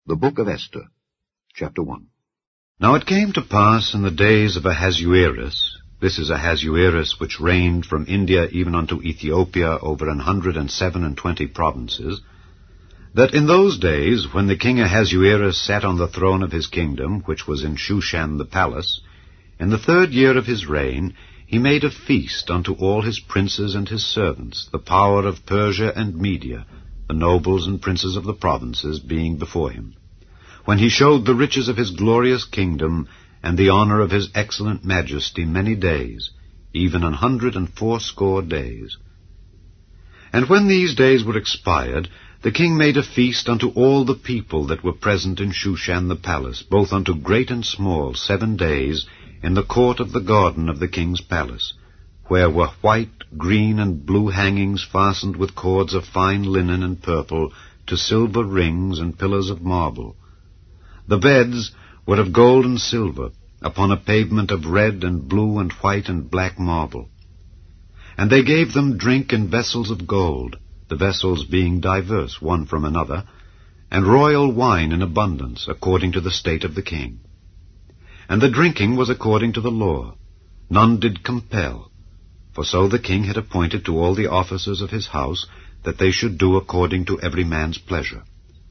The Book of Esther, Chapter 1. Now it came to pass in the days of Ahasuerus, this is Ahasuerus which reigned from India even unto Ethiopia over 127 provinces, that in those days, when the king Ahasuerus sat on the throne of his kingdom, which was in Shushan the palace, in the 3rd year of his reign, he made a feast unto all his princes and his servants, the power of Persia and Media, the nobles and princes of the provinces being before him, when he showed the riches of his glorious kingdom, and the honor of his excellent majesty many days, even 180 days. And when these days were expired, the king made a feast unto all the people that were present in Shushan the palace, both unto great and small, 7 days, in the court of the garden of the king's palace, where were white, green, and blue hangings fastened with cords of fine linen and purple, to silver rings and pillars of marble. The beds were of gold and silver, upon a pavement of red and blue and white and black marble. And they gave them drink in vessels of gold, the vessels being diverse one from another, and royal wine in abundance, according to the state of the king. And the drinking was according to the law. None did compel, for so the king had appointed to all the officers of his house, that they should do according to every man's pleasure.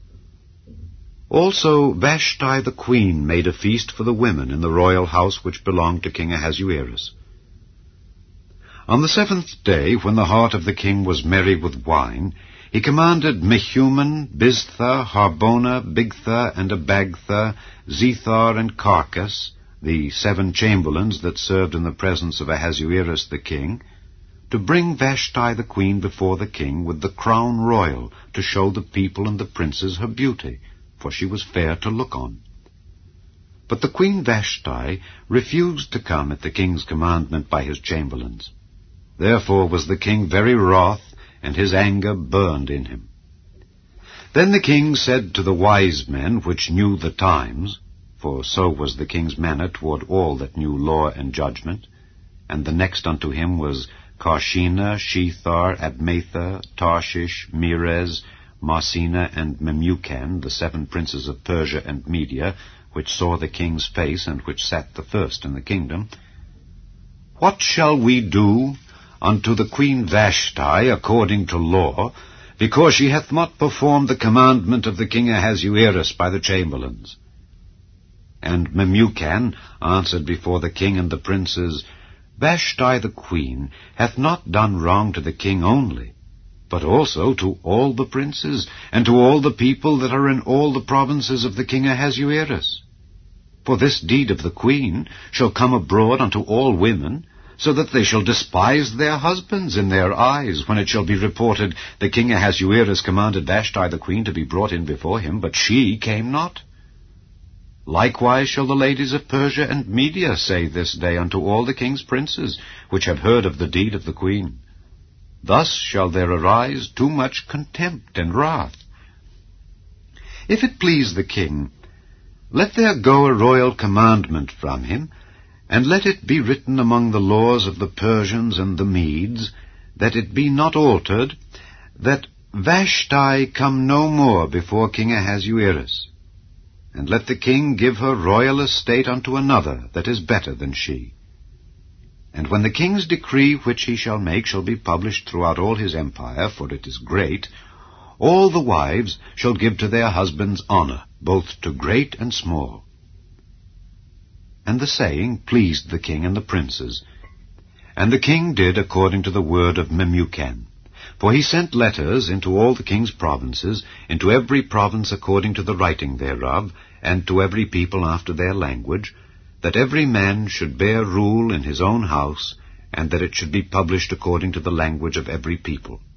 Also Vashti the queen made a feast for the women in the royal house which belonged to King Ahasuerus. On the 7th day, when the heart of the king was merry with wine, he commanded Mehuman, Biztha, Harbona, Bigtha, and Abagtha, Zethar, and Carcas, the 7 chamberlains that served in the presence of Ahasuerus the king, to bring Vashti the queen before the king with the crown royal, to show the people and the princes her beauty, for she was fair to look on. But the queen Vashti refused to come at the king's commandment by his chamberlains. Therefore was the king very wroth, and his anger burned in him. Then the king said to the wise men which knew the times, for so was the king's manner toward all that knew law and judgment, and the next unto him was Carshena, Shethar, Admatha, Tarshish, Meres, Marsena, and Memucan, the 7 princes of Persia and Media, which saw the king's face, and which sat the first in the kingdom. What shall we do unto the queen Vashti according to law, because she hath not performed the commandment of the king Ahasuerus by the chamberlains? And Memucan answered before the king and the princes, Vashti the queen hath not done wrong to the king only, but also to all the princes, and to all the people that are in all the provinces of the king Ahasuerus. For this deed of the queen shall come abroad unto all women, so that they shall despise their husbands in their eyes, when it shall be reported, the king Ahasuerus commanded Vashti the queen to be brought in before him, but she came not. Likewise shall the ladies of Persia and Media say this day unto all the king's princes, which have heard of the deed of the queen. Thus shall there arise too much contempt and wrath. If it please the king, let there go a royal commandment from him, and let it be written among the laws of the Persians and the Medes, that it be not altered, that Vashti come no more before King Ahasuerus. And let the king give her royal estate unto another that is better than she. And when the king's decree which he shall make shall be published throughout all his empire, for it is great, all the wives shall give to their husbands honor, both to great and small. And the saying pleased the king and the princes. And the king did according to the word of Memucan. For he sent letters into all the king's provinces, into every province according to the writing thereof, and to every people after their language, that every man should bear rule in his own house, and that it should be published according to the language of every people.